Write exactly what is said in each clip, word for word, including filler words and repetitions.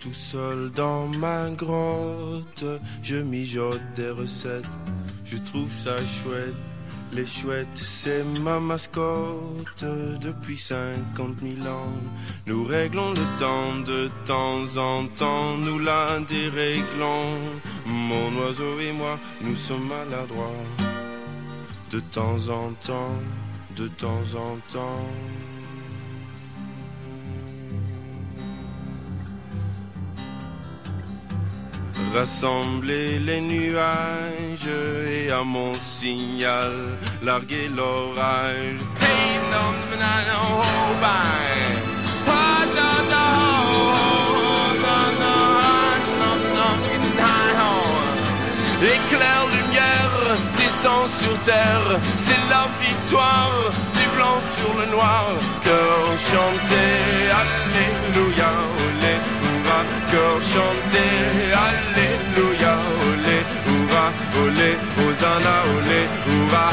Tout seul dans ma grotte, je mijote des recettes. Je trouve ça chouette. Les chouettes, c'est ma mascotte. Depuis cinquante mille ans, nous réglons le temps de temps en temps. Nous la déréglons. Mon oiseau et moi, nous sommes maladroits. De temps en temps, de temps en temps. Rassembler les nuages et à mon signal larguer l'orage. Hey, no, no, no, oh, bye. Oh, no, no, oh, no, no, no, no, no, no. Éclair, lumière, descend sur terre, c'est la victoire du blanc sur le noir. Cœur chanté, alléluia, olé. Cœur chanté, alléluia, olé, oura, olé, hosanna, olé, oura.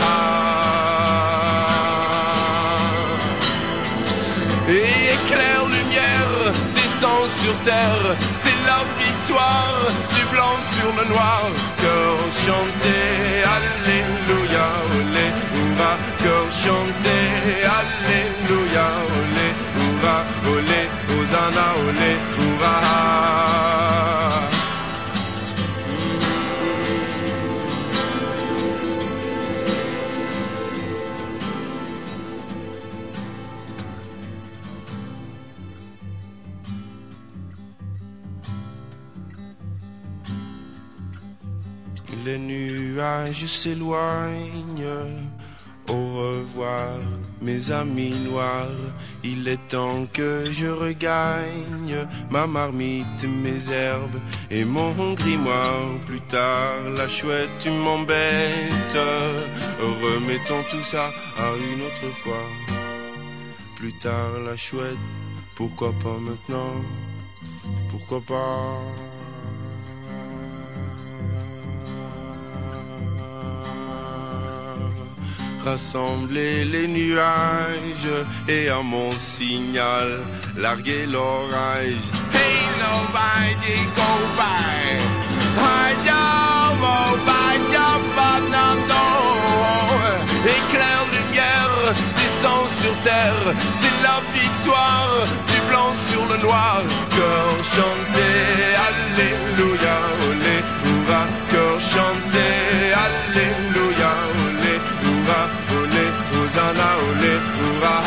Et éclair, lumière, descend sur terre, c'est la victoire du blanc sur le noir. Cœur chanté, alléluia, olé, oura. Cœur chanté, alléluia, olé, oura, olé, hosanna, olé, oura. Les nuages s'éloignent, au revoir mes amis noirs. Il est temps que je regagne ma marmite, mes herbes et mon grimoire. Plus tard, la chouette, tu m'embêtes. Remettons tout ça à une autre fois. Plus tard, la chouette, pourquoi pas maintenant? Pourquoi pas? Rassembler les nuages et à mon signal larguer l'orage. Hey, nobody go by. Éclair, lumière, descend sur terre, c'est la victoire du blanc sur le noir. Cœur chanté, alléluia, olé, oura. Cœur chanté, alléluia, olé, oura, olé, hosanna, olé, oura.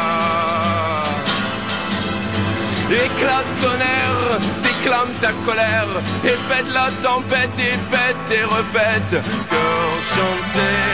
Éclate tonnerre, déclame ta colère, et pète la tempête, et pète et repète. Cœur chanté,